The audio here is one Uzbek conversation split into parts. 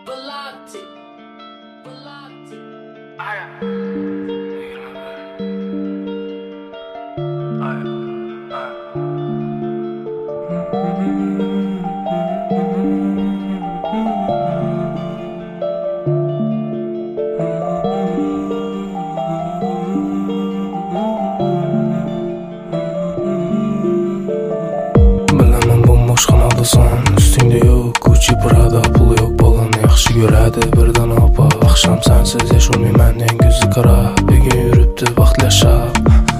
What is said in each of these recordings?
Velocity. Bilaman bombosh xonadasan, ustingda yo'q Gucci Prada, pul yo'q, bolani yaxshi ko'radi birdan opa. Axsham sensiz yasholmayman, yanguzi qara, bugun yuribdi vaqt yashab.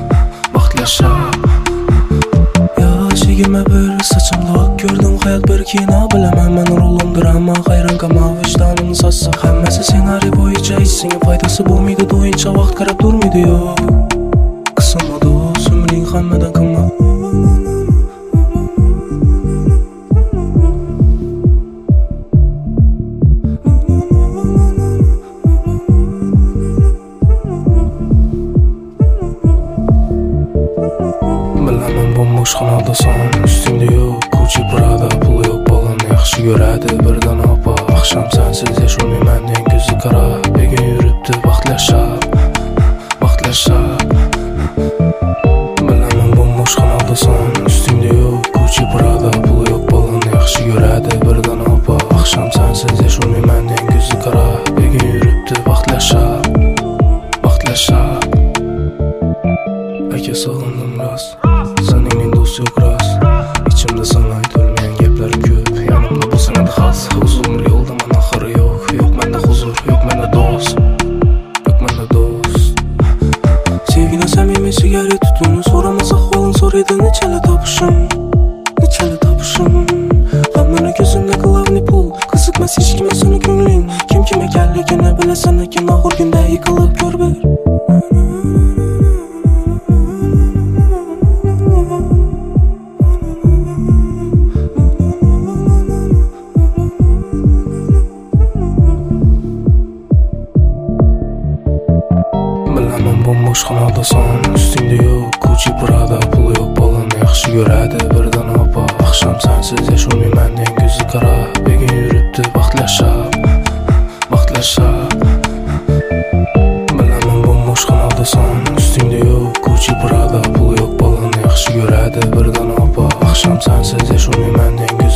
Yosh 21, sochimda oq ko'rdim, hayot bir kino. Bilaman men rolim drama, hayron qolma vijdonimni sotsa. Hammasi ssenariy bo'yicha, hech senga foydasi bo'lmaydi, do'yincha vaqt qarab turmaydi yo'q. Qismat do'st, umring hammadan qimmat. Bilaman bombosh xonadasan, ustingda yo'q Gucci Prada, pul yo'q, bolani yaxshi ko'radi birdan opa. Axsham sensiz yasholmayman, yanguzi qara, bugun yuribdi vaqt yashab. Bilaman bombosh xonadasan, ustingda yo'q Gucci Prada, pul yo'q, bolani yaxshi ko'radi birdan opa. Axsham sensiz yasholmayman, yanguzi qara, bugun yuribdi vaqt yashab. Aka sog'indim rost, sening do'st yo'q rost. Ichimda sana aytolmagan gaplar ko'p, yonimda bo'lsang edi xas. Uzun yo'lda mana oxiri yo'q, yo'q menda huzur, yo'q menda do'st. Sevgini samimiy sigaret tutuni, so'ramasa ahvolini so'raydi, nechala topishim. Hammani ko'zimda glavniy pul, qiziqmas hech kimga seni ko'ngling. Kim ekanligini bilasan, lekin oxir kunda yiqilib ko'r bir. Bilaman bombosh xonadasan, ustingda yo'q Gucci Prada, pul yo'q, bolani yaxshi ko'radi birdan opa. Axsham sensiz yasholmayman, yanguzi qara, bugun yuribdi vaqt yashab. Bilaman bombosh xonadasan, ustingda yo'q Gucci Prada, pul yo'q, bolani yaxshi ko'radi birdan opa. Axsham sensiz yasholmayman, yanguzi